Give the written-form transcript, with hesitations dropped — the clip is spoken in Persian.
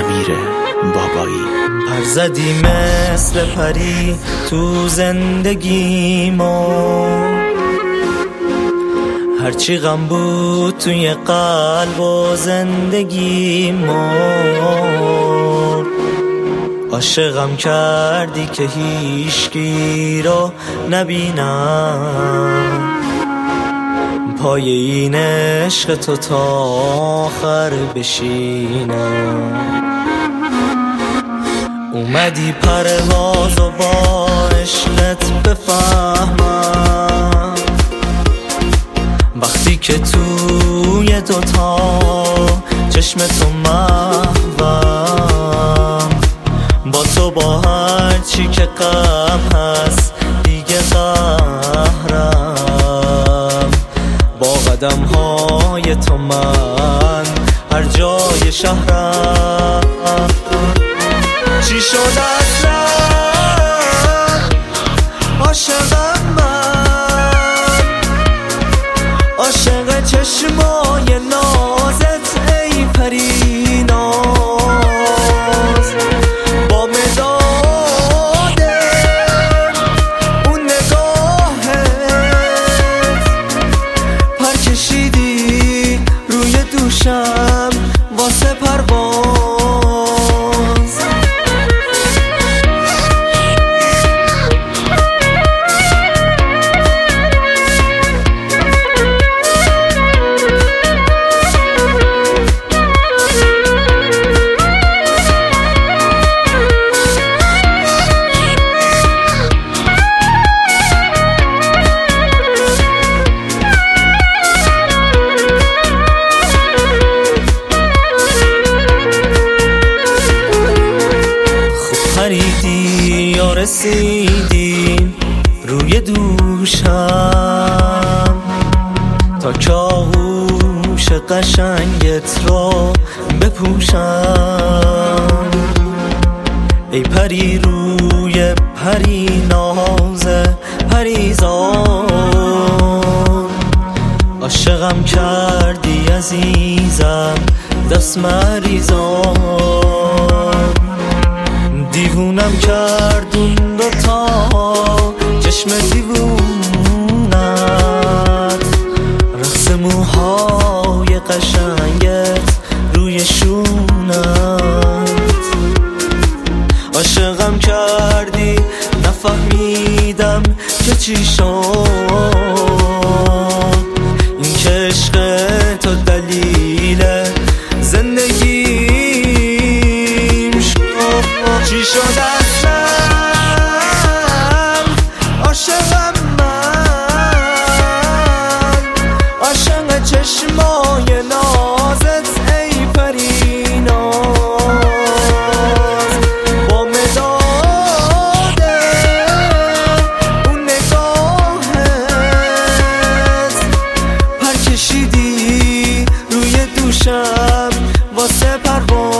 شبیر بابایی. پر زدی مثل پری تو زندگیمو، هرچی غم بود توی قلب و زندگیمو، عاشقم کردی که هیچکی رو نبینم، پای این عشق تو تا آخر بشینم. اومدی پرواز و با عشقت بفهمم، وقتی که توی دوتا چشم تو محوم، با تو با هر چی که غم هست دیگه قهرم، با قدم های تو من هر جای شهرم. چی شد اصلا عاشقم من، عاشق چشمای نازت ای پری ناز، با مداد اون نگاهت پر کشیدی روی دوشم واسه پرواز. پریدی یا رسیدی روی دوشم، تا که آغوش قشنگت رو بپوشم. ای پری روی پری ناز پریزاد، عاشقم کردی عزیزم دست مریزاد، دیوونم کردون دوتا چشم دیوونت، رقص موهای قشنگت روی شونت. عاشقم کردی نفهمیدم که چی شد، این که عشق تو دلیل زندگیم شد. چی شد اصلا عاشقم من، عاشق چشمای نازت ای پری ناز، با مداد اون نگاهت پر کشیدی روی دوشم واسه پرواز.